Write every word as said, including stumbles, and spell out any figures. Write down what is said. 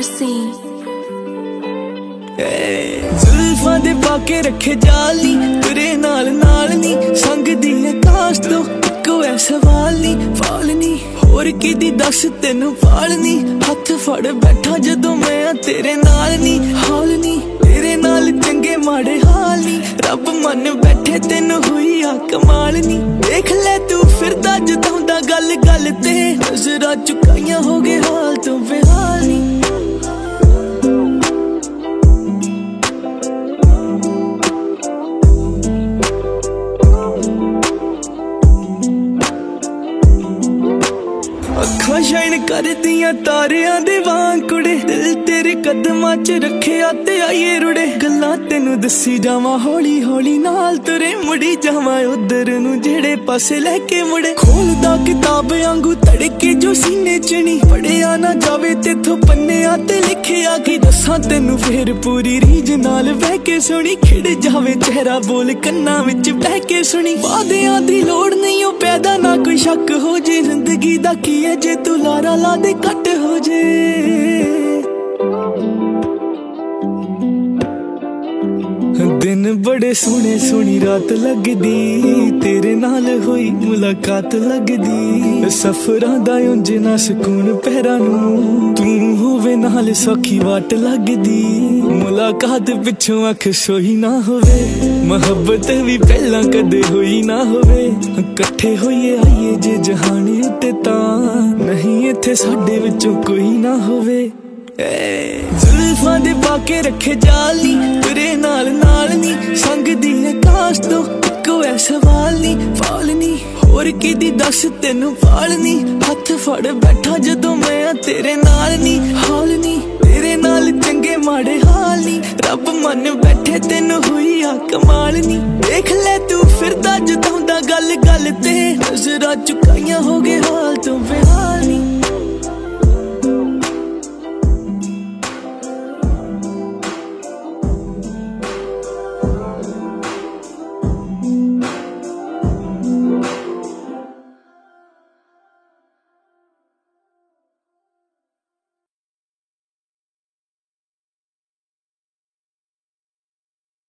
Mercy जुल्फां दे पाके रखे जाल नी तेरे नाल नाल नी संग दी आकाश तो इक्को ऐ सवाल नी फाल नी होर किदी दस तेनू पाल नी हथ फड़ बैठा जदों मैं तेरे नाल नी हाल नी तेरे नाल चंगे माड़े हाल नी रब मन बैठे तेनू हुई आ कमाल नी देख ले तू फिरदा जदों दा गल गल ते नजरां चुकाइयां हो गए हाल तो बेहाल नी अखां शाइन कर दियां तारियां दे वांग कुड़े दिल तेरे कदमां च रखिया ते आइए रुड़े गल्लां तेनू दसी जावां हौली हौली नाल तुरे मुड़ी जावां उधर नू जेड़े पासे लैके मुड़े खोलदा किताब आंगू तड़के जो सीने च नी पढ़िया ना जावे तेथों पन्नियां ते लिखिया की दसां तेनू फेर पूरी रीज नाल बह के सुनी खिड़ जावे चेहरा बोल कन्नां विच बह के सुनी वादियां दी लोड़ नहीं ओ पैदा ना कोई शक हो जे जिंदगी दा की है जे तू लारा ला दे कट हो जे दिन बड़े सोहने सोहनी रात लगदी तेरे नाल होई मुलाकात लगदी सफरां दा उंज ना सुकून पैरां नूं तू होवे नाल सौखी वाट लगदी मुलाकात पिछों अख सोई ना होवे मोहब्बत भी पहला कदे होई ना होवे कट्ठे होइए आइए जे जहान उत्ते तां नहीं इत्थे साडे विचों कोई ना होवे जुल्फां दे पाके रखे जाल नी तेरे नाल नाल नी संग दी आकाश तो इक्को ऐ सवाल नी फाल नी होर किदी दस तेनू पाल नी हथ फड़ बैठा जदों मैं तेरे नाल नी हाल नी तेरे नाल चंगे माड़े हाल नी रब मन बैठे तेनू हुई आ कमाल नी देख ले तू फिरदा जदों दा गल गल ते नजरां चुकाइयां हो गए हाल तो बेहाल।